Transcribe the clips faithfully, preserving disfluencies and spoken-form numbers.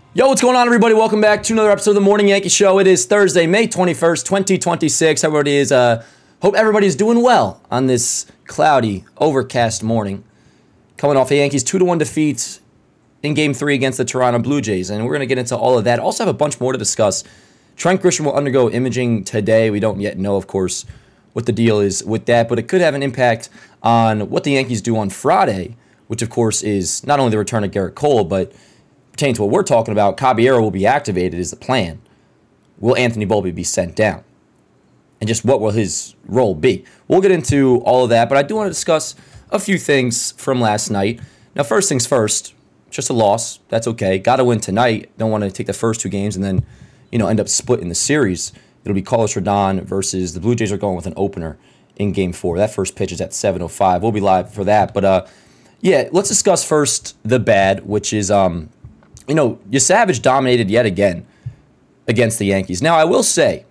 Yo, what's going on, everybody? Welcome back to another episode of the Morning Yankee Show. It is Thursday, May twenty-first, twenty twenty-six. Everybody is, uh, hope everybody is doing well on this cloudy, overcast morning. Coming off a Yankees two to one defeat in Game three against the Toronto Blue Jays, and we're going to get into all of that. Also have a bunch more to discuss. Trent Grisham will undergo imaging today. We don't yet know, of course, what the deal is with that, but it could have an impact on what the Yankees do on Friday, which, of course, is not only the return of Garrett Cole, but pertaining to what we're talking about, Caballero will be activated is the plan. Will Anthony Volpe be sent down? And just what will his role be? We'll get into all of that, but I do want to discuss a few things from last night. Now, first things first, just a loss. That's okay. Got to win tonight. Don't want to take the first two games and then, you know, end up splitting the series. It'll be Carlos Rodon versus the Blue Jays are going with an opener in Game four. That first pitch is at seven oh five. We'll be live for that. But, uh, yeah, let's discuss first the bad, which is... um. You know, Savage dominated yet again against the Yankees. Now, I will say,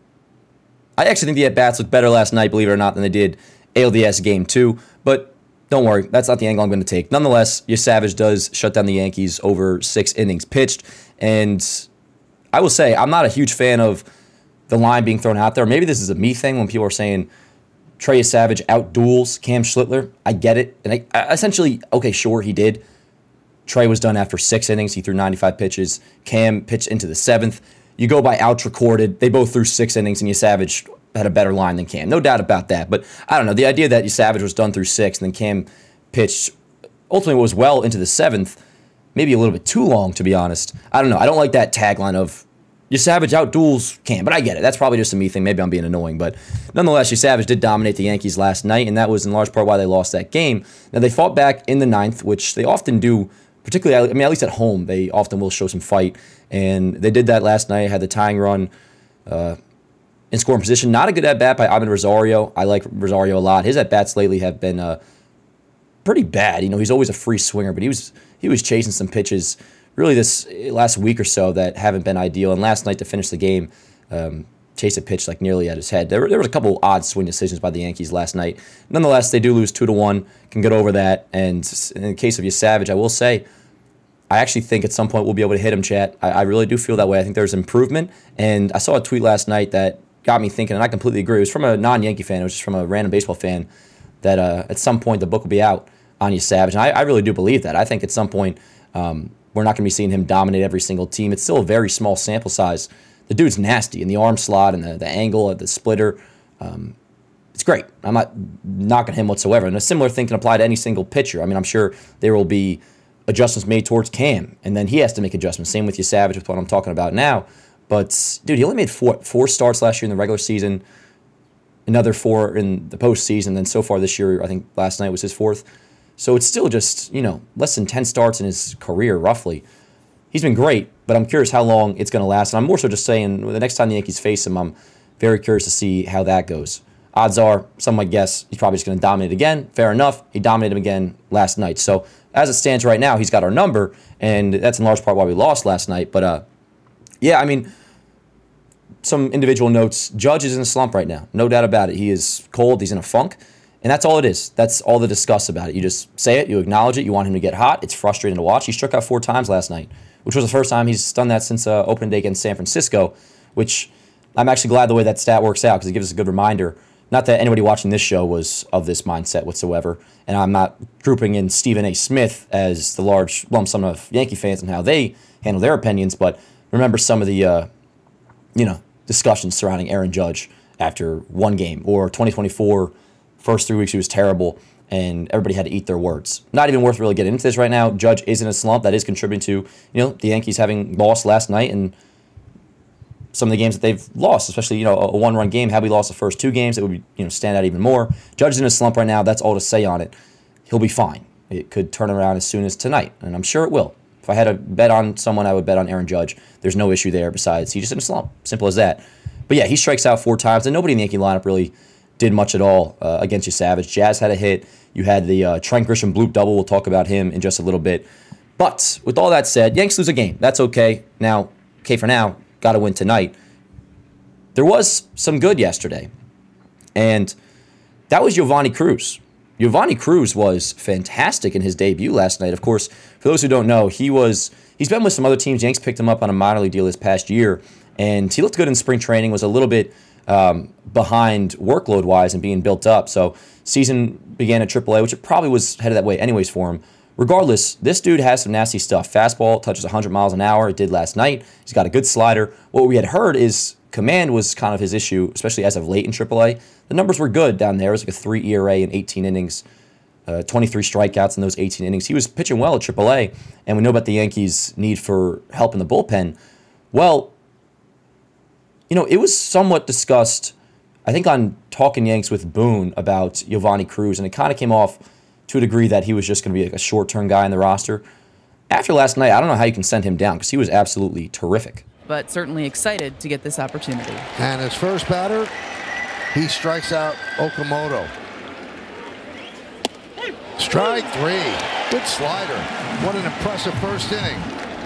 I actually think the at-bats looked better last night, believe it or not, than they did A L D S Game two. But don't worry, that's not the angle I'm going to take. Nonetheless, Savage does shut down the Yankees over six innings pitched. And I will say, I'm not a huge fan of the line being thrown out there. Maybe this is a me thing when people are saying Trey Savage out-duels Cam Schlittler. I get it. And I, I essentially, okay, sure, he did. Trey was done after six innings. He threw ninety-five pitches. Cam pitched into the seventh. You go by outs recorded. They both threw six innings, and Savage had a better line than Cam. No doubt about that. But I don't know. The idea that Savage was done through six, and then Cam pitched ultimately was well into the seventh, maybe a little bit too long, to be honest. I don't know. I don't like that tagline of Savage outduels Cam, but I get it. That's probably just a me thing. Maybe I'm being annoying. But nonetheless, Savage did dominate the Yankees last night, and that was in large part why they lost that game. Now, they fought back in the ninth, which they often do. Particularly, I mean, at least at home, they often will show some fight. And they did that last night, had the tying run uh, in scoring position. Not a good at-bat by Ivan Rosario. I like Rosario a lot. His at-bats lately have been uh, pretty bad. You know, he's always a free swinger, but he was he was chasing some pitches really this last week or so that haven't been ideal. And last night to finish the game, um, chased a pitch like nearly at his head. There, there was a couple odd swing decisions by the Yankees last night. Nonetheless, they do lose two to one. Can get over that. And in the case of Savage, I will say, I actually think at some point we'll be able to hit him, chat. I, I really do feel that way. I think there's improvement. And I saw a tweet last night that got me thinking, and I completely agree. It was from a non-Yankee fan. It was just from a random baseball fan that uh, at some point the book will be out on Savage. And I, I really do believe that. I think at some point um, we're not going to be seeing him dominate every single team. It's still a very small sample size. The dude's nasty in the arm slot and the, the angle of the splitter. Um, it's great. I'm not knocking him whatsoever. And a similar thing can apply to any single pitcher. I mean, I'm sure there will be adjustments made towards Cam, and then he has to make adjustments. Same with Savage with what I'm talking about now. But, dude, he only made four, four starts last year in the regular season, another four in the postseason, then so far this year, I think last night was his fourth. So it's still just, you know, less than ten starts in his career, roughly. He's been great, but I'm curious how long it's going to last. And I'm more so just saying, the next time the Yankees face him, I'm very curious to see how that goes. Odds are, some might guess, he's probably just going to dominate again. Fair enough. He dominated him again last night. So as it stands right now, he's got our number, and that's in large part why we lost last night. But, uh, yeah, I mean, some individual notes. Judge is in a slump right now. No doubt about it. He is cold. He's in a funk. And that's all it is. That's all the discuss about it. You just say it. You acknowledge it. You want him to get hot. It's frustrating to watch. He struck out four times last night, which was the first time he's done that since uh, opening day against San Francisco, which I'm actually glad the way that stat works out because it gives us a good reminder. Not that anybody watching this show was of this mindset whatsoever, and I'm not grouping in Stephen A. Smith as the large lump sum of Yankee fans and how they handle their opinions, but remember some of the, uh, you know, discussions surrounding Aaron Judge after one game, or twenty twenty-four, first three weeks he was terrible, and everybody had to eat their words. Not even worth really getting into this right now. Judge is in a slump. That is contributing to, you know, the Yankees having lost last night and some of the games that they've lost, especially, you know, a one-run game. Had we lost the first two games, it would be, you know, stand out even more. Judge is in a slump right now. That's all to say on it. He'll be fine. It could turn around as soon as tonight, and I'm sure it will. If I had to bet on someone, I would bet on Aaron Judge. There's no issue there besides he's just in a slump. Simple as that. But yeah, he strikes out four times, and nobody in the Yankee lineup really did much at all uh, against Savage. Jazz had a hit. You had the uh, Trent Grisham bloop double. We'll talk about him in just a little bit. But with all that said, Yanks lose a game. That's okay. Now, okay for now, got to win tonight. There was some good yesterday, and that was Giovanni Cruz. Giovanni Cruz was fantastic in his debut last night. Of course, for those who don't know, he was he's been with some other teams. Yanks picked him up on a minor league deal this past year, and he looked good in spring training, was a little bit um, behind workload-wise and being built up. So season began at triple A, which it probably was headed that way anyways for him. Regardless, this dude has some nasty stuff. Fastball touches one hundred miles an hour. It did last night. He's got a good slider. What we had heard is command was kind of his issue, especially as of late in triple A. The numbers were good down there. It was like a three E R A in eighteen innings, uh, twenty-three strikeouts in those eighteen innings. He was pitching well at triple A, and we know about the Yankees' need for help in the bullpen. Well, you know, it was somewhat discussed, I think, on Talking Yanks with Boone about Giovanni Cruz, and it kind of came off to a degree that he was just going to be like a short-term guy in the roster. After last night, I don't know how you can send him down because he was absolutely terrific. But certainly excited to get this opportunity. And his first batter, he strikes out Okamoto. Strike three. Good slider. What an impressive first inning.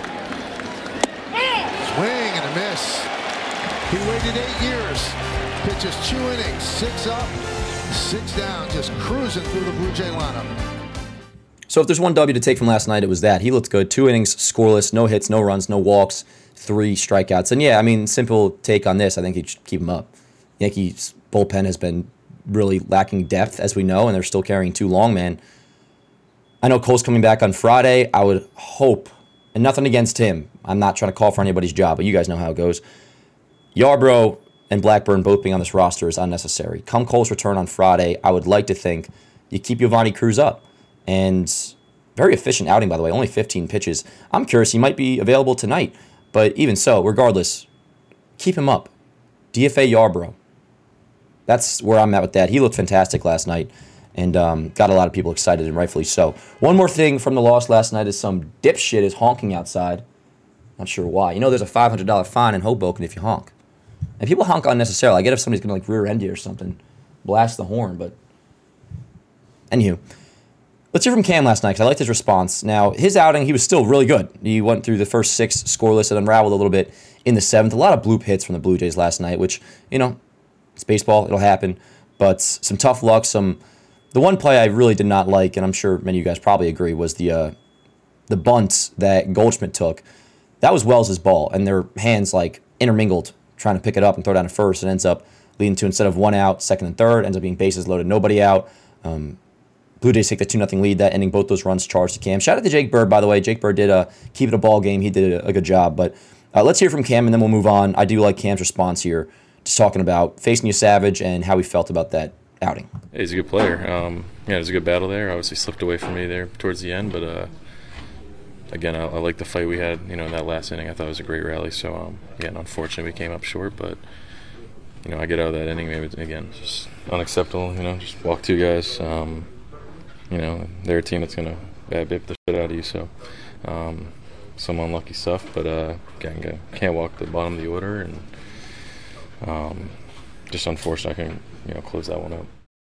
Swing and a miss. He waited eight years. Pitches two innings, six up, six down, just cruising through the Blue Jay lineup. So if there's one W to take from last night, it was that. He looked good. Two innings, scoreless, no hits, no runs, no walks, three strikeouts. And yeah, I mean, simple take on this, I think you should keep him up. Yankees bullpen has been really lacking depth, as we know, and they're still carrying two long man. I know Cole's coming back on Friday. I would hope, and nothing against him. I'm not trying to call for anybody's job, but you guys know how it goes. Yarbrough and Blackburn both being on this roster is unnecessary. Come Cole's return on Friday, I would like to think you keep Giovanni Cruz up. And very efficient outing, by the way, only fifteen pitches. I'm curious, he might be available tonight. But even so, regardless, keep him up. D F A Yarbrough. That's where I'm at with that. He looked fantastic last night and um, got a lot of people excited, and rightfully so. One more thing from the loss last night is some dipshit is honking outside. Not sure why. You know there's a five hundred dollars fine in Hoboken if you honk. And people honk unnecessarily. I get if somebody's going to like rear end you or something, blast the horn, but anywho. Let's hear from Cam last night because I liked his response. Now, his outing, he was still really good. He went through the first six scoreless and unraveled a little bit in the seventh. A lot of bloop hits from the Blue Jays last night, which, you know, it's baseball. It'll happen. But some tough luck. Some The one play I really did not like, and I'm sure many of you guys probably agree, was the uh, the bunt that Goldschmidt took. That was Wells' ball, and their hands, like, intermingled trying to pick it up and throw down to first. It ends up leading to, instead of one out, second and third, ends up being bases loaded, nobody out. Um, Blue Jays take the two nothing lead that inning. Both those runs charged to Cam. Shout out to Jake Bird, by the way. Jake Bird did uh, keep it a ball game. He did a, a good job. But uh, let's hear from Cam, and then we'll move on. I do like Cam's response here, just talking about facing you Savage and how he felt about that outing. Hey, he's a good player. Um, yeah, it was a good battle there. Obviously slipped away from me there towards the end. But, uh, again, I, I like the fight we had, you know, in that last inning. I thought it was a great rally. So, um, again, unfortunately we came up short. But, you know, I get out of that inning, maybe, again, just unacceptable. You know, just walk two guys. Um, You know, they're a team that's going to bad bip the shit out of you. So, um, some unlucky stuff. But, uh, again, can't walk the bottom of the order. And um, just unfortunate I can, you know, close that one up.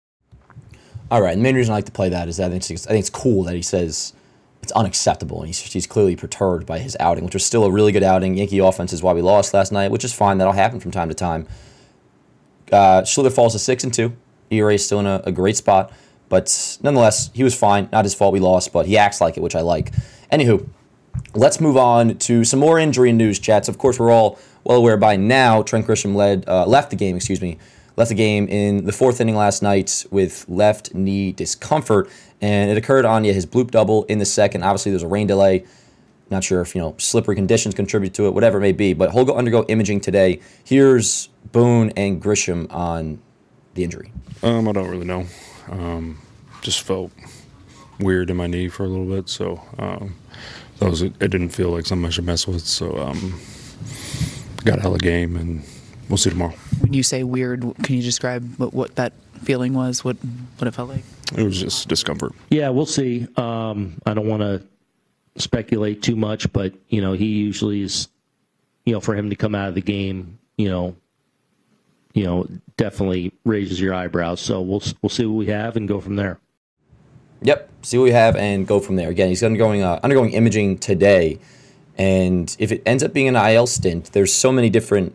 All right. And the main reason I like to play that is that I think it's, I think it's cool that he says it's unacceptable. And he's, he's clearly perturbed by his outing, which was still a really good outing. Yankee offense is why we lost last night, which is fine. That'll happen from time to time. Uh, Schiller falls to six and two. E R A is still in a, a great spot. But nonetheless, he was fine. Not his fault we lost, but he acts like it, which I like. Anywho, let's move on to some more injury news, chats. Of course, we're all well aware by now Trent Grisham led, uh, left the game, excuse me, left the game in the fourth inning last night with left knee discomfort, and it occurred on yeah, his bloop double in the second. Obviously, there's a rain delay. Not sure if, you know, slippery conditions contribute to it, whatever it may be, but he'll go undergo imaging today. Here's Boone and Grisham on the injury. Um, I don't really know. Um, just felt weird in my knee for a little bit, so um, that was it. It didn't feel like something I should mess with, so um, got out of the game, and we'll see tomorrow. When you say weird, can you describe what, what that feeling was, what, what it felt like? It was just discomfort. Yeah, we'll see. Um, I don't want to speculate too much, but, you know, he usually is, you know, for him to come out of the game, you know, you know, definitely raises your eyebrows. So we'll we'll see what we have and go from there. Yep, see what we have and go from there. Again, he's undergoing uh, undergoing imaging today, and if it ends up being an I L stint, there's so many different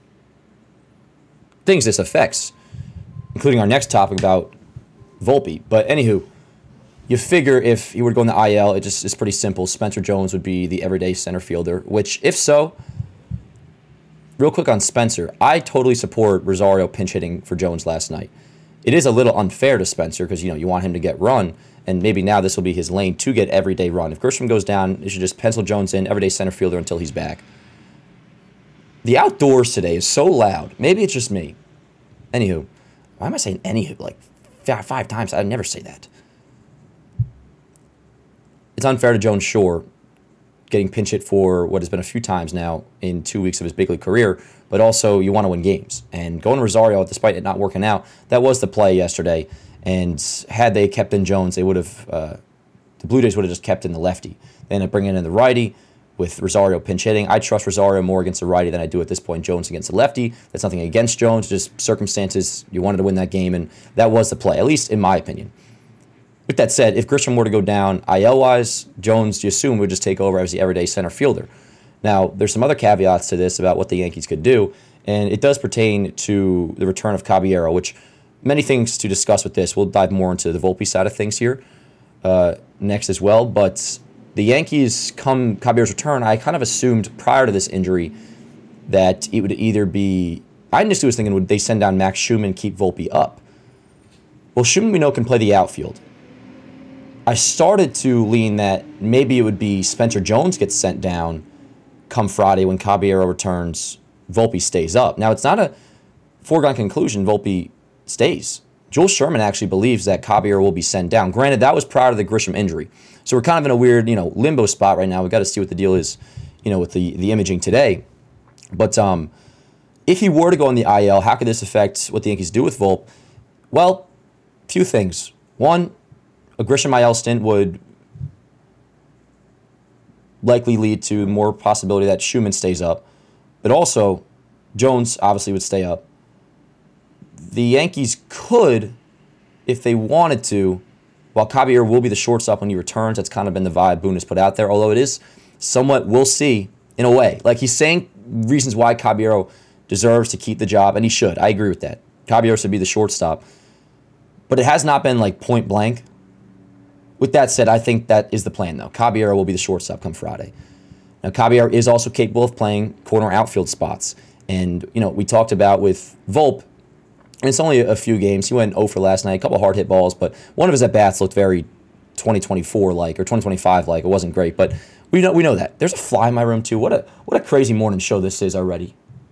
things this affects, including our next topic about Volpe. But anywho, you figure if he were to go in the I L, it just is pretty simple. Spencer Jones would be the everyday center fielder, which, if so, real quick on Spencer, I totally support Rosario pinch hitting for Jones last night. It is a little unfair to Spencer because, you know, you want him to get run, and maybe now this will be his lane to get everyday run. If Grisham goes down, you should just pencil Jones in, everyday center fielder until he's back. The outdoors today is so loud. Maybe it's just me. Anywho, why am I saying anywho like five, five times? I'd never say that. It's unfair to Jones Shore getting pinch hit for what has been a few times now in two weeks of his big league career, but also you want to win games. And going to Rosario, despite it not working out, that was the play yesterday. And had they kept in Jones, they would have, uh, the Blue Jays would have just kept in the lefty. They ended up bringing in the righty with Rosario pinch hitting. I trust Rosario more against the righty than I do at this point Jones against the lefty. That's nothing against Jones, just circumstances. You wanted to win that game, and that was the play, at least in my opinion. With that said, if Grisham were to go down I L-wise, Jones, you assume, would just take over as the everyday center fielder. Now, there's some other caveats to this about what the Yankees could do, and it does pertain to the return of Caballero, which many things to discuss with this. We'll dive more into the Volpe side of things here uh, next as well, but the Yankees, come Caballero's return, I kind of assumed prior to this injury that it would either be, I initially was thinking, would they send down Max Schumann and keep Volpe up? Well, Schumann, we know, can play the outfield. I started to lean that maybe it would be Spencer Jones gets sent down come Friday when Caballero returns, Volpe stays up. Now, it's not a foregone conclusion Volpe stays. Jules Sherman actually believes that Caballero will be sent down. Granted, that was prior to the Grisham injury. So we're kind of in a weird, you know, limbo spot right now. We've got to see what the deal is, you know, with the, the imaging today. But um, if he were to go in the I L, how could this affect what the Yankees do with Volpe? Well, few things. One, a Grisham I L stint would likely lead to more possibility that Schumann stays up. But also, Jones obviously would stay up. The Yankees could, if they wanted to, while Caballero will be the shortstop when he returns, that's kind of been the vibe Boone has put out there, although it is somewhat we'll see in a way. Like, he's saying reasons why Caballero deserves to keep the job, and he should. I agree with that. Caballero should be the shortstop. But it has not been, like, point blank. With that said, I think that is the plan, though. Caballero will be the shortstop come Friday. Now, Caballero is also capable of playing corner outfield spots. And, you know, we talked about with Volpe, and it's only a few games. He went oh for last night, a couple hard hit balls, but one of his at-bats looked very twenty twenty-four-like or twenty twenty-five-like. It wasn't great, but we know we know that. There's a fly in my room, too. What a what a crazy morning show this is already.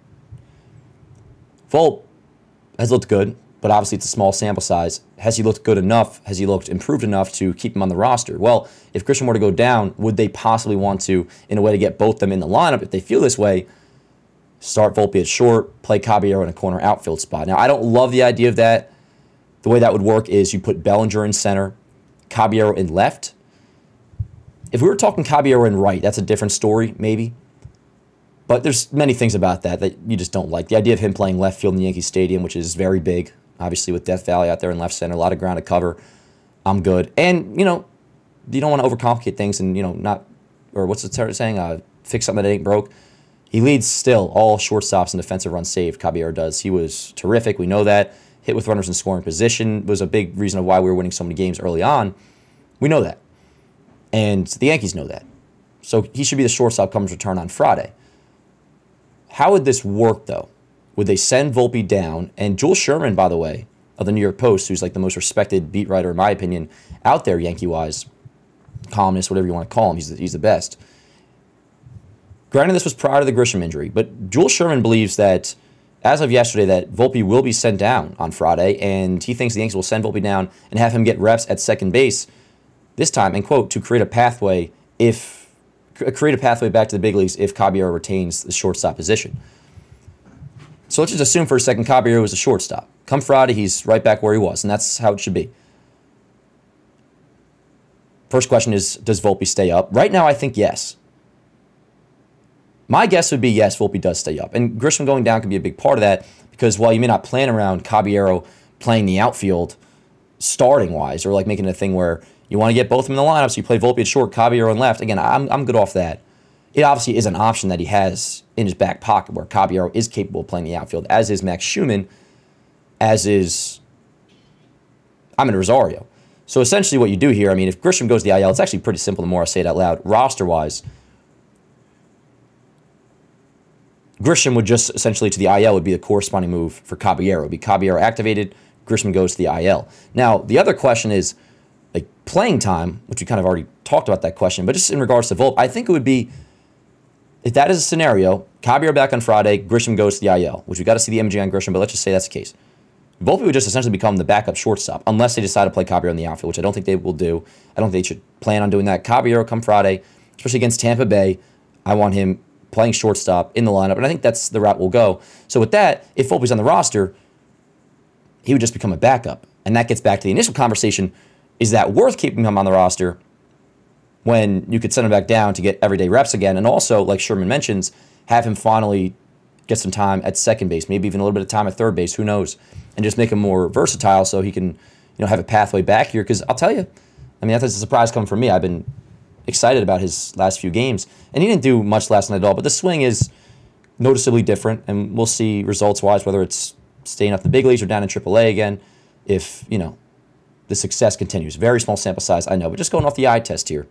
Volpe has looked good, but obviously it's a small sample size. Has he looked good enough? Has he looked improved enough to keep him on the roster? Well, if Grisham were to go down, would they possibly want to, in a way to get both them in the lineup, if they feel this way, start Volpe at short, play Caballero in a corner outfield spot? Now, I don't love the idea of that. The way that would work is you put Bellinger in center, Caballero in left. If we were talking Caballero in right, that's a different story, maybe. But there's many things about that that you just don't like. The idea of him playing left field in Yankee Stadium, which is very big, obviously with Death Valley out there in left center, a lot of ground to cover. I'm good. And, you know, you don't want to overcomplicate things and, you know, not, or what's the saying, uh, fix something that ain't broke. He leads still all shortstops in defensive runs saved, Caballero does. He was terrific. We know that. Hit with runners in scoring position was a big reason of why we were winning so many games early on. We know that. And the Yankees know that. So he should be the shortstop come his return on Friday. How would this work, though? Would they send Volpe down? And Jules Sherman, by the way, of the New York Post, who's like the most respected beat writer, in my opinion, out there, Yankee-wise, columnist, whatever you want to call him, he's the, he's the best. Granted, this was prior to the Grisham injury, but Jules Sherman believes that, as of yesterday, that Volpe will be sent down on Friday, and he thinks the Yankees will send Volpe down and have him get reps at second base this time, and quote, to create a pathway if create a pathway back to the big leagues if Caballero retains the shortstop position. So let's just assume for a second Caballero is a shortstop. Come Friday, he's right back where he was, and that's how it should be. First question is, does Volpe stay up? Right now, I think yes. My guess would be yes, Volpe does stay up. And Grisham going down could be a big part of that because while you may not plan around Caballero playing the outfield starting-wise or like making it a thing where you want to get both of them in the lineup, so you play Volpe at short, Caballero in left. Again, I'm I'm good off that. It obviously is an option that he has in his back pocket where Caballero is capable of playing the outfield, as is Max Schumann, as is I'm in Rosario. So essentially what you do here, I mean, if Grisham goes to the I L, it's actually pretty simple the more I say it out loud. Roster-wise, Grisham would just essentially to the I L would be the corresponding move for Caballero. It would be Caballero activated, Grisham goes to the I L. Now, the other question is, like, playing time, which we kind of already talked about that question, but just in regards to Volpe, I think it would be, if that is a scenario, Caballero back on Friday, Grisham goes to the I L, which we got to see the M G on Grisham, but let's just say that's the case. Volpe would just essentially become the backup shortstop, unless they decide to play Caballero in the outfield, which I don't think they will do. I don't think they should plan on doing that. Caballero come Friday, especially against Tampa Bay, I want him playing shortstop in the lineup, and I think that's the route we'll go. So with that, if Volpe's on the roster, he would just become a backup. And that gets back to the initial conversation, is that worth keeping him on the roster when you could send him back down to get everyday reps again? And also, like Sherman mentions, have him finally get some time at second base, maybe even a little bit of time at third base, who knows, and just make him more versatile so he can, you know, have a pathway back here. Because I'll tell you, I mean, that's a surprise coming from me. I've been excited about his last few games, and he didn't do much last night at all, but the swing is noticeably different, and we'll see results-wise whether it's staying up in the big leagues or down in triple A again if, you know, the success continues. Very small sample size, I know, but just going off the eye test here,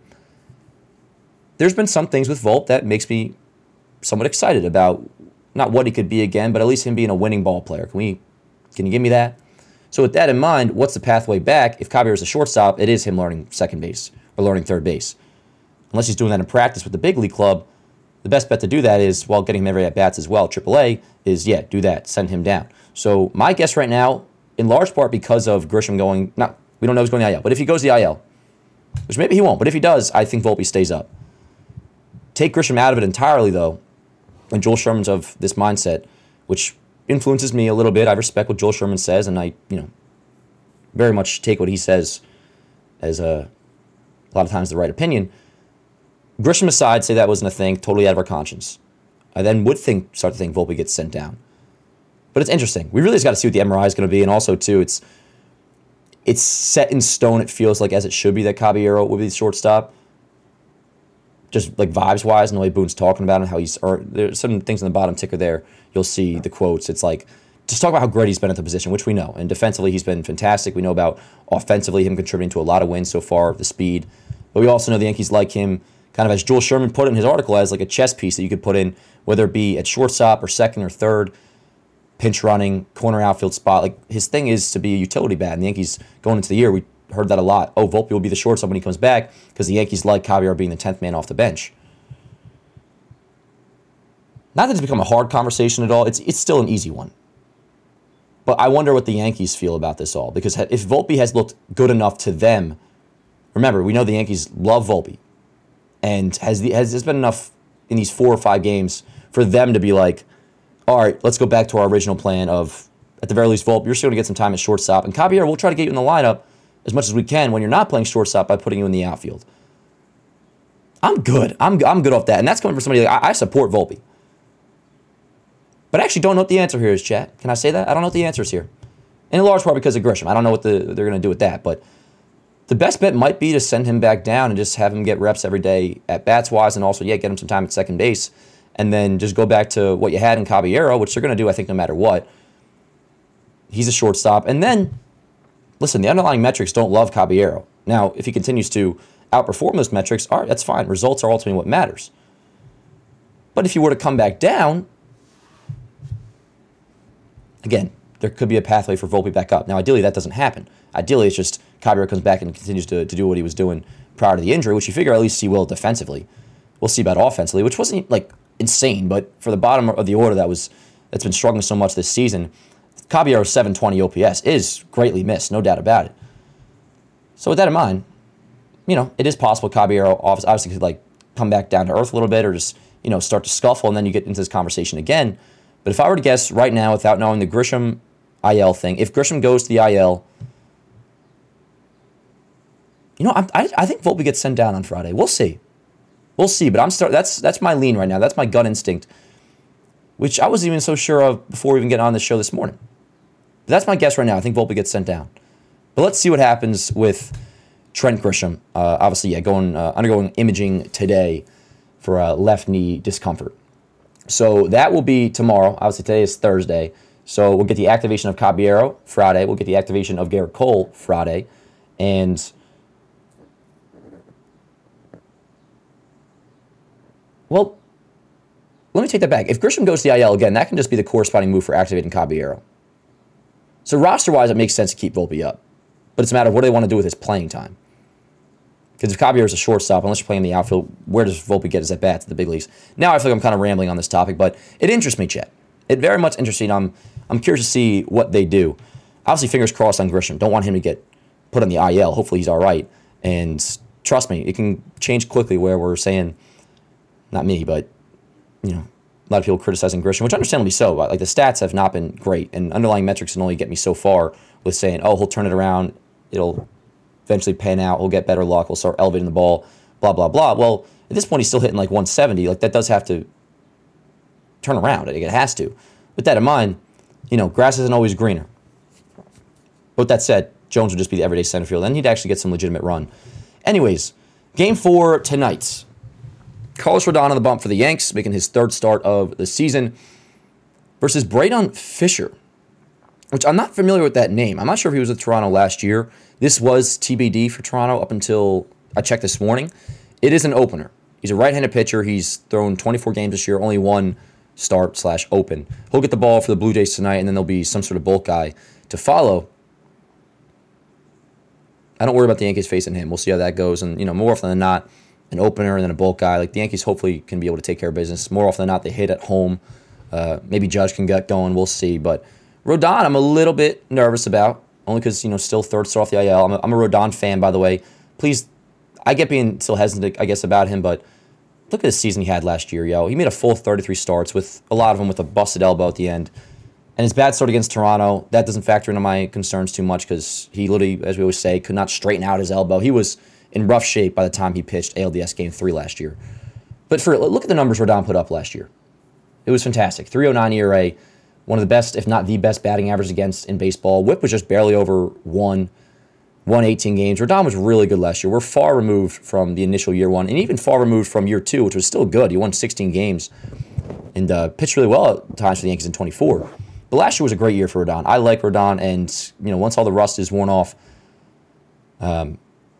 there's been some things with Volpe that makes me somewhat excited about not what he could be again, but at least him being a winning ball player. Can we, can you give me that? So with that in mind, what's the pathway back? If Caballero is a shortstop, it is him learning second base or learning third base. Unless he's doing that in practice with the big league club, the best bet to do that is, while getting him every at-bats as well, triple A, is, yeah, do that. Send him down. So my guess right now, in large part because of Grisham going, not, we don't know who's going to the I L, but if he goes to the I L, which maybe he won't, but if he does, I think Volpe stays up. Take Grisham out of it entirely, though, and Joel Sherman's of this mindset, which influences me a little bit. I respect what Joel Sherman says, and I, you know, very much take what he says as a, a lot of times the right opinion. Grisham aside, say that wasn't a thing, totally out of our conscience. I then would think, start to think Volpe gets sent down. But it's interesting. We really just got to see what the M R I is going to be, and also, too, it's it's set in stone, it feels like, as it should be, that Caballero will be the shortstop. Just, like, vibes-wise, and the way Boone's talking about him, how he's, or there's some things in the bottom ticker there, you'll see the quotes. It's like, just talk about how great he's been at the position, which we know. And defensively, he's been fantastic. We know about offensively him contributing to a lot of wins so far, the speed. But we also know the Yankees like him, kind of as Joel Sherman put it in his article, as like a chess piece that you could put in, whether it be at shortstop or second or third, pinch running, corner outfield spot. Like, his thing is to be a utility bat. And the Yankees, going into the year, we heard that a lot. Oh, Volpe will be the shortstop when he comes back because the Yankees like Caballero being the tenth man off the bench. Not that it's become a hard conversation at all. It's it's still an easy one. But I wonder what the Yankees feel about this all. Because if Volpe has looked good enough to them, remember, we know the Yankees love Volpe. And has the, has this been enough in these four or five games for them to be like, all right, let's go back to our original plan of, at the very least, Volpe, you're still going to get some time at shortstop. And Caballero, we'll try to get you in the lineup as much as we can when you're not playing shortstop by putting you in the outfield. I'm good. I'm, I'm good off that. And that's coming from somebody like, I, I support Volpe. But I actually don't know what the answer here is, chat. Can I say that? I don't know what the answer is here. And in large part because of Grisham. I don't know what the, they're going to do with that. But the best bet might be to send him back down and just have him get reps every day at bats-wise, and also, yeah, get him some time at second base, and then just go back to what you had in Caballero, which they're going to do, I think, no matter what. He's a shortstop. And then, listen, the underlying metrics don't love Caballero. Now, if he continues to outperform those metrics, all right, that's fine. Results are ultimately what matters. But if you were to come back down, again, there could be a pathway for Volpe back up. Now, ideally, that doesn't happen. Ideally, it's just Caballero comes back and continues to, to do what he was doing prior to the injury, which you figure at least he will defensively. We'll see about offensively, which wasn't, like, insane, but for the bottom of the order that was that's been struggling so much this season, Caballero's seven twenty O P S is greatly missed, no doubt about it. So with that in mind, you know, it is possible Caballero obviously could, like, come back down to earth a little bit or just, you know, start to scuffle, and then you get into this conversation again. But if I were to guess right now, without knowing the Grisham I L thing, if Grisham goes to the I L, you know, I I, I think Volpe gets sent down on Friday. We'll see, we'll see. But I'm start. That's that's my lean right now. That's my gut instinct, which I wasn't even so sure of before we even get on the show this morning. But that's my guess right now. I think Volpe gets sent down. But let's see what happens with Trent Grisham. Uh, obviously, yeah, going uh, undergoing imaging today for uh, left knee discomfort. So that will be tomorrow. Obviously, today is Thursday. So we'll get the activation of Caballero Friday. We'll get the activation of Garrett Cole Friday. And well, let me take that back. If Grisham goes to the I L again, that can just be the corresponding move for activating Caballero. So roster-wise, it makes sense to keep Volpe up. But it's a matter of what do they want to do with his playing time. Because if Caballero is a shortstop, unless you're playing in the outfield, where does Volpe get his at-bats at the big leagues? Now I feel like I'm kind of rambling on this topic, but it interests me, Chet. It very much interests me. I'm, I'm curious to see what they do. Obviously, fingers crossed on Grisham. Don't want him to get put on the I L. Hopefully he's all right. And trust me, it can change quickly where we're saying, not me, but, you know, a lot of people criticizing Grisham, which understandably so. Like, the stats have not been great, and underlying metrics can only get me so far with saying, oh, he'll turn it around, it'll eventually pan out, he'll get better luck, he'll start elevating the ball, blah, blah, blah. Well, at this point, he's still hitting like one seventy. Like, that does have to turn around. It has to. With that in mind, you know, grass isn't always greener. But with that said, Jones would just be the everyday center field, and he'd actually get some legitimate run. Anyways, game four tonight. Carlos Rodon on the bump for the Yanks, making his third start of the season, versus Braden Fisher, which I'm not familiar with that name. I'm not sure if he was with Toronto last year. This was T B D for Toronto up until I checked this morning. It is an opener. He's a right-handed pitcher. He's thrown twenty-four games this year, only one start slash open. He'll get the ball for the Blue Jays tonight, and then there'll be some sort of bulk guy to follow. I don't worry about the Yankees facing him. We'll see how that goes. And, you know, more often than not, an opener and then a bulk guy. Like, the Yankees hopefully can be able to take care of business. More often than not, they hit at home. Uh, maybe Judge can get going. We'll see. But Rodon, I'm a little bit nervous about, only because, you know, still third star off the I L. I'm a, I'm a Rodon fan, by the way. Please, I get being still hesitant, I guess, about him, but look at the season he had last year, yo. He made a full thirty-three starts, with a lot of them with a busted elbow at the end. And his bad start against Toronto, that doesn't factor into my concerns too much, because he literally, as we always say, could not straighten out his elbow. He was in rough shape by the time he pitched A L D S Game three last year. But for look at the numbers Rodon put up last year. It was fantastic. three oh nine E R A, one of the best, if not the best, batting average against in baseball. Whip was just barely over one, won eighteen games. Rodon was really good last year. We're far removed from the initial year one, and even far removed from year two, which was still good. He won sixteen games and uh, pitched really well at times for the Yankees in twenty-four. But last year was a great year for Rodon. I like Rodon, and you know, once all the rust is worn off, um,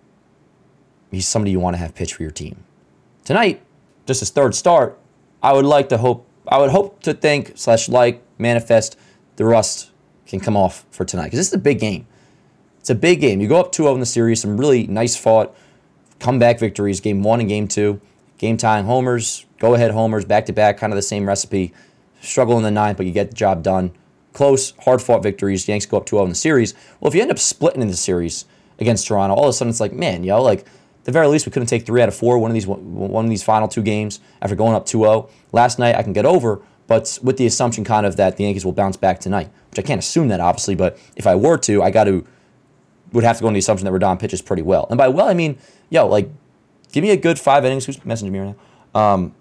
he's somebody you want to have pitch for your team. Tonight, just his third start, I would like to hope, I would hope to think slash like manifest the rust can come off for tonight, because this is a big game. It's a big game. You go up two oh in the series, some really nice fought comeback victories, game one and game two, game tying homers, go ahead homers, back to back, kind of the same recipe. Struggle in the ninth, but you get the job done. Close, hard fought victories. Yanks go up two oh in the series. Well, if you end up splitting in the series against Toronto, all of a sudden it's like, man, yo, like, at the very least, we couldn't take three out of four one of these one of these final two games after going up two oh. Last night, I can get over, but with the assumption kind of that the Yankees will bounce back tonight, which I can't assume that, obviously, but if I were to, I got to, would have to go on the assumption that Rodon pitches pretty well. And by well, I mean, yo, like, give me a good five innings. Who's messaging me right now? Um,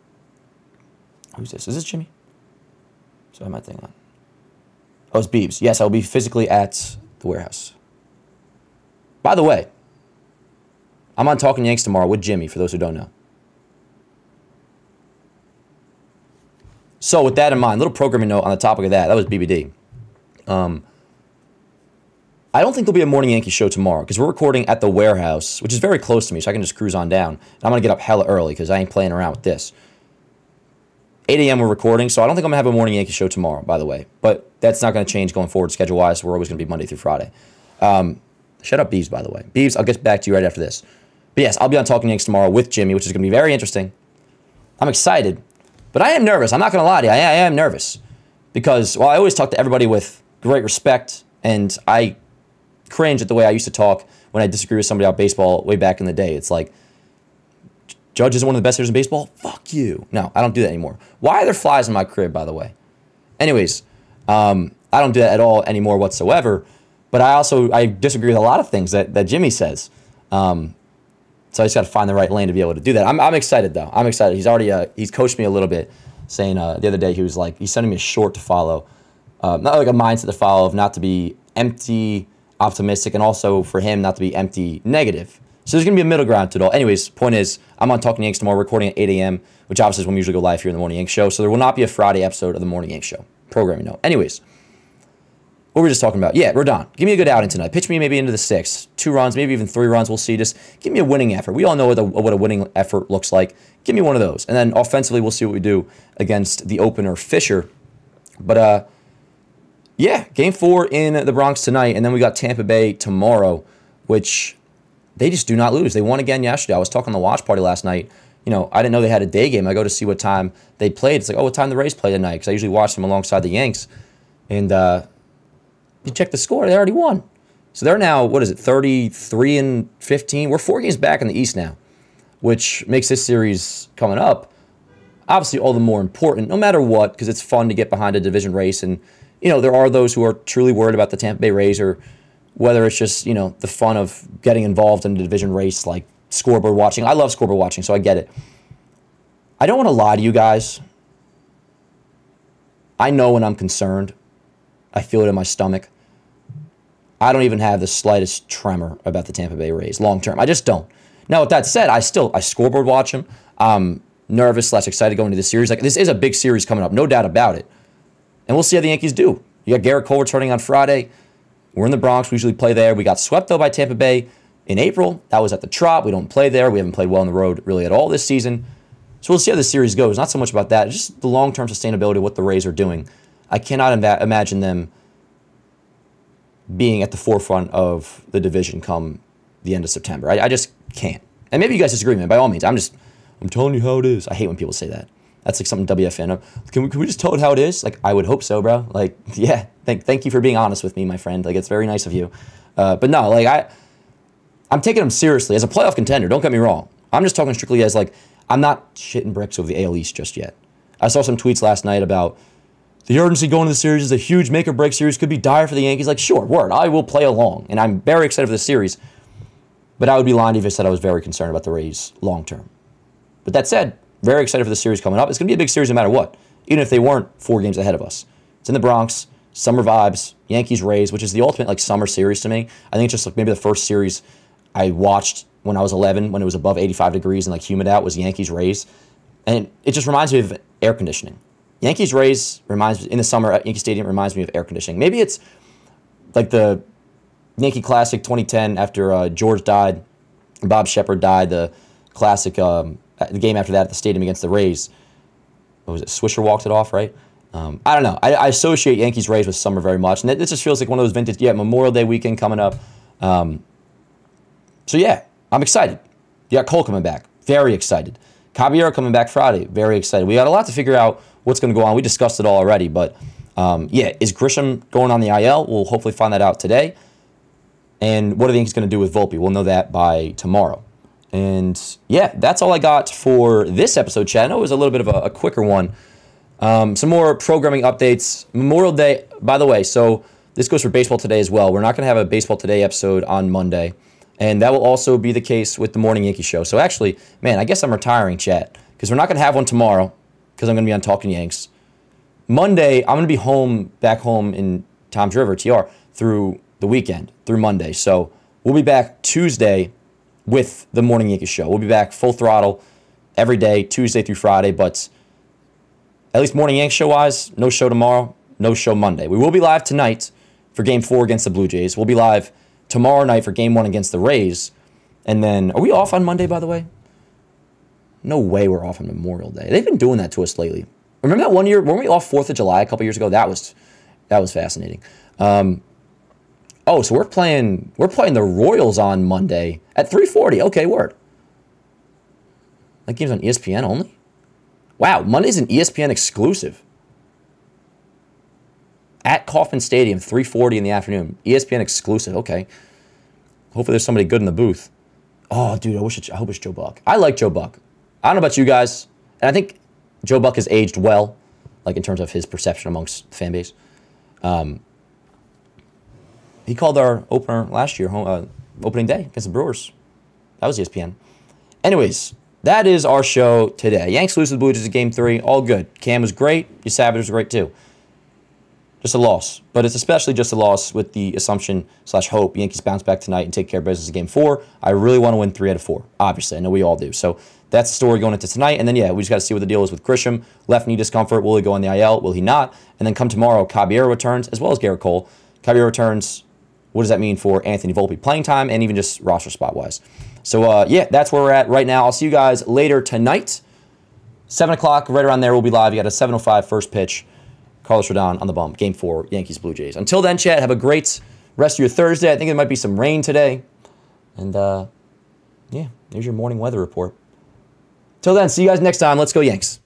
who's this? Is this Jimmy? So I have my thing on. Oh, it's Beebs. Yes, I'll be physically at the warehouse. By the way, I'm on Talking Yanks tomorrow with Jimmy, for those who don't know. So with that in mind, little programming note on the topic of that. That was B B D. Um, I don't think there'll be a morning Yankee show tomorrow, because we're recording at the warehouse, which is very close to me, so I can just cruise on down. And I'm going to get up hella early, because I ain't playing around with this. eight a.m. we're recording, so I don't think I'm going to have a morning Yankee show tomorrow, by the way. But that's not going to change going forward schedule-wise. So we're always going to be Monday through Friday. Um, shut up, Beebs, by the way. Beebs, I'll get back to you right after this. But yes, I'll be on Talking Yanks tomorrow with Jimmy, which is going to be very interesting. I'm excited, but I am nervous. I'm not going to lie to you. I, I am nervous. Because while I always talk to everybody with great respect, and I cringe at the way I used to talk when I disagree with somebody about baseball way back in the day. It's like, Judge isn't one of the best hitters in baseball? Fuck you. No, I don't do that anymore. Why are there flies in my crib, by the way? Anyways, um, I don't do that at all anymore whatsoever. But I also, I disagree with a lot of things that, that Jimmy says. Um, so I just got to find the right lane to be able to do that. I'm, I'm excited, though. I'm excited. He's already, uh, he's coached me a little bit, saying uh, the other day, he was like, he's sending me a short to follow. Uh, not like a mindset to follow of not to be empty optimistic, and also for him not to be empty negative. So there's going to be a middle ground to it all. Anyways, point is, I'm on Talking Yanks tomorrow, recording at eight a.m., which obviously is when we usually go live here in the Morning Yanks Show. So there will not be a Friday episode of the Morning Yanks Show. Programming note. Anyways, what were we just talking about? Yeah, Rodon. Give me a good outing tonight. Pitch me maybe into the sixth. Two runs, maybe even three runs. We'll see. Just give me a winning effort. We all know what a, what a winning effort looks like. Give me one of those. And then offensively, we'll see what we do against the opener, Fisher. But, uh, yeah, game four in the Bronx tonight. And then we got Tampa Bay tomorrow, which they just do not lose. They won again yesterday. I was talking on the watch party last night. You know, I didn't know they had a day game. I go to see what time they played. It's like, oh, what time the Rays play tonight? Because I usually watch them alongside the Yanks. And, uh, you check the score, they already won. So they're now, what is it, thirty-three and fifteen? We're four games back in the East now, which makes this series coming up obviously all the more important, no matter what, because it's fun to get behind a division race. And, you know, there are those who are truly worried about the Tampa Bay Rays, or whether it's just, you know, the fun of getting involved in the division race, like scoreboard watching. I love scoreboard watching, so I get it. I don't want to lie to you guys. I know when I'm concerned. I feel it in my stomach. I don't even have the slightest tremor about the Tampa Bay Rays long term. I just don't. Now, with that said, I still I scoreboard watch them. I'm nervous slash excited going into the series. Like, this is a big series coming up, no doubt about it. And we'll see how the Yankees do. You got Garrett Cole returning on Friday. We're in the Bronx. We usually play there. We got swept, though, by Tampa Bay in April. That was at the Trop. We don't play there. We haven't played well on the road really at all this season. So we'll see how the series goes. Not so much about that. Just the long-term sustainability of what the Rays are doing. I cannot imba- imagine them being at the forefront of the division come the end of September. I, I just can't. And maybe you guys disagree, man. By all means, I'm just, I'm telling you how it is. I hate when people say that. That's like something W F N. Can we, can we just tell it how it is? Like, I would hope so, bro. Like, yeah, thank thank you for being honest with me, my friend. Like, it's very nice of you. Uh, but no, like, I, I'm taking them seriously. As a playoff contender, don't get me wrong. I'm just talking strictly as, like, I'm not shitting bricks over the A L East just yet. I saw some tweets last night about the urgency going into the series is a huge make-or-break series. Could be dire for the Yankees. Like, sure, word. I will play along. And I'm very excited for the series. But I would be lying if I said I was very concerned about the Rays long-term. But that said, very excited for the series coming up. It's going to be a big series no matter what, even if they weren't four games ahead of us. It's in the Bronx, summer vibes, Yankees-Rays, which is the ultimate like summer series to me. I think it's just like maybe the first series I watched when I was eleven, when it was above eighty-five degrees and like humid out, was Yankees-Rays. And it just reminds me of air conditioning. Yankees-Rays reminds me, in the summer at Yankee Stadium, reminds me of air conditioning. Maybe it's like the Yankee Classic twenty ten after uh, George died, Bob Shepard died, the classic, um, the game after that at the stadium against the Rays. What was it? Swisher walked it off, right? Um, I don't know. I, I associate Yankees-Rays with summer very much. And it, it just feels like one of those vintage, yeah, Memorial Day weekend coming up. Um, so, yeah, I'm excited. You got Cole coming back. Very excited. Caballero coming back Friday. Very excited. We got a lot to figure out what's going to go on. We discussed it all already. But, um, yeah, is Grisham going on the I L? We'll hopefully find that out today. And what are the Yankees going to do with Volpe? We'll know that by tomorrow. And, yeah, that's all I got for this episode, Chad. I know it was a little bit of a, a quicker one. Um, some more programming updates. Memorial Day, by the way, so this goes for Baseball Today as well. We're not going to have a Baseball Today episode on Monday. And that will also be the case with the Morning Yankee Show. So, actually, man, I guess I'm retiring, chat, because we're not going to have one tomorrow because I'm going to be on Talking Yanks. Monday, I'm going to be home, back home in Toms River, T R, through the weekend, through Monday. So, we'll be back Tuesday with the Morning Yankee Show. We'll be back full throttle every day, Tuesday through Friday, but at least Morning Yanks show-wise, no show tomorrow, no show Monday. We will be live tonight for Game four against the Blue Jays. We'll be live tomorrow night for Game one against the Rays. And then, are we off on Monday, by the way? No way we're off on Memorial Day. They've been doing that to us lately. Remember that one year, weren't we off fourth of July a couple years ago? That was that was fascinating. Um, oh, so we're playing we're playing the Royals on Monday at three forty. Okay, word. That game's on E S P N only? Wow, Monday's an E S P N exclusive. At Kauffman Stadium, three forty in the afternoon. E S P N exclusive, okay. Hopefully there's somebody good in the booth. Oh, dude, I wish it, I hope it's Joe Buck. I like Joe Buck. I don't know about you guys, and I think Joe Buck has aged well, like in terms of his perception amongst the fan base. Um, he called our opener last year, home, uh, opening day against the Brewers. That was E S P N. Anyways, that is our show today. Yanks lose to the Blue Jays in Game three. All good. Cam was great. Your Savage was great too. Just a loss. But it's especially just a loss with the assumption slash hope Yankees bounce back tonight and take care of business in Game four. I really want to win three out of four. Obviously. I know we all do. So that's the story going into tonight. And then, yeah, we just got to see what the deal is with Grisham. Left knee discomfort. Will he go on the I L? Will he not? And then come tomorrow, Caballero returns, as well as Garrett Cole. Caballero returns. What does that mean for Anthony Volpe playing time and even just roster spot wise? So, uh, yeah, that's where we're at right now. I'll see you guys later tonight. seven o'clock, right around there, we'll be live. You got a seven oh five first pitch. Carlos Rodon on the bump. Game four, Yankees, Blue Jays. Until then, chat, have a great rest of your Thursday. I think there might be some rain today. And, uh, yeah, there's your morning weather report. Till then, see you guys next time. Let's go Yanks.